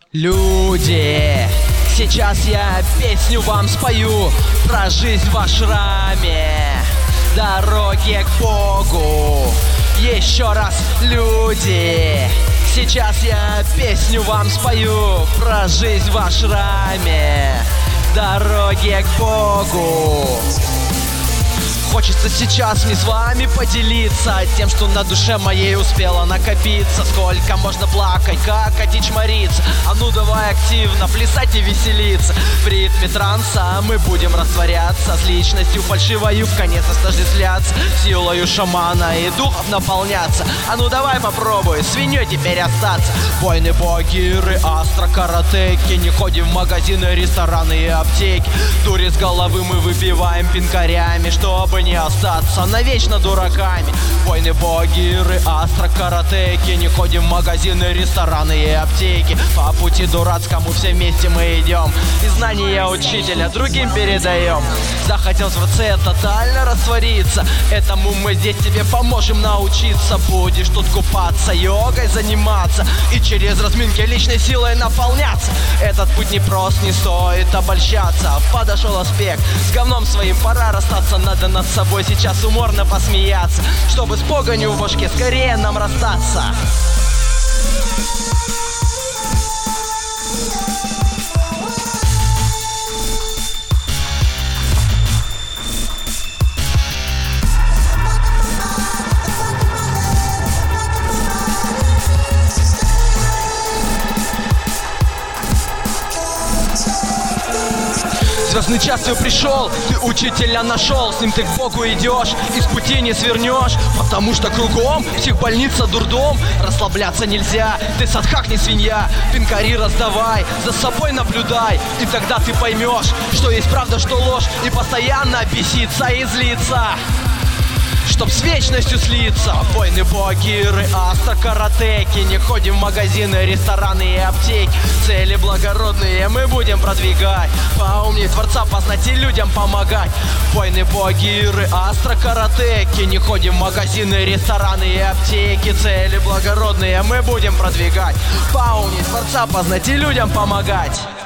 Люди, сейчас я песню вам спою про жизнь в ашраме, дороги к Богу. Еще раз, люди, сейчас я песню вам спою про жизнь в ашраме, дороги к Богу. Хочется сейчас мне с вами поделиться тем, что на душе моей успело накопиться. Сколько можно плакать, как хотеть чмориться. А ну давай активно плясать и веселиться. В ритме транса мы будем растворяться, с личностью фальшивою в конец отождествляться, силою шамана и духов наполняться. А ну давай попробуй свиньей теперь остаться. Войны, богиры, астро, каратеки. Не ходим в магазины, рестораны и аптеки. Дури с головы мы выпиваем пинкарями, чтобы не остаться навечно дураками. Войны, богиры, астро, каратеки. Не ходим в магазины, рестораны и аптеки. По пути дурацкому все вместе мы идем, и знания учителя другим передаем. Захотел в РЦ тотально раствориться, этому мы здесь тебе поможем научиться. Будешь тут купаться, йогой заниматься и через разминки личной силой наполняться. Этот путь непрост, не стоит обольщаться. Подошел аспект, с говном своим пора расстаться. Надо над собой сейчас уморно посмеяться, чтобы с погонью в башке скорее нам расстаться. Звездный час твой пришел, ты учителя нашел, с ним ты к Богу идешь, из пути не свернешь, потому что кругом психбольница, дурдом. Расслабляться нельзя, ты садхак не свинья, пинкари раздавай, за собой наблюдай, и тогда ты поймешь, что есть правда, что ложь, и постоянно беситься и злиться, чтоб с вечностью слиться. Войны, богиры, астро, каратеки. Не ходим в магазины, рестораны и аптеки. Цели благородные мы будем продвигать, поумнее Творца познать и людям помогать. Войны, богиры, астро, каратеки. Не ходим в магазины, рестораны и аптеки. Цели благородные мы будем продвигать, поумнее Творца познать и людям помогать.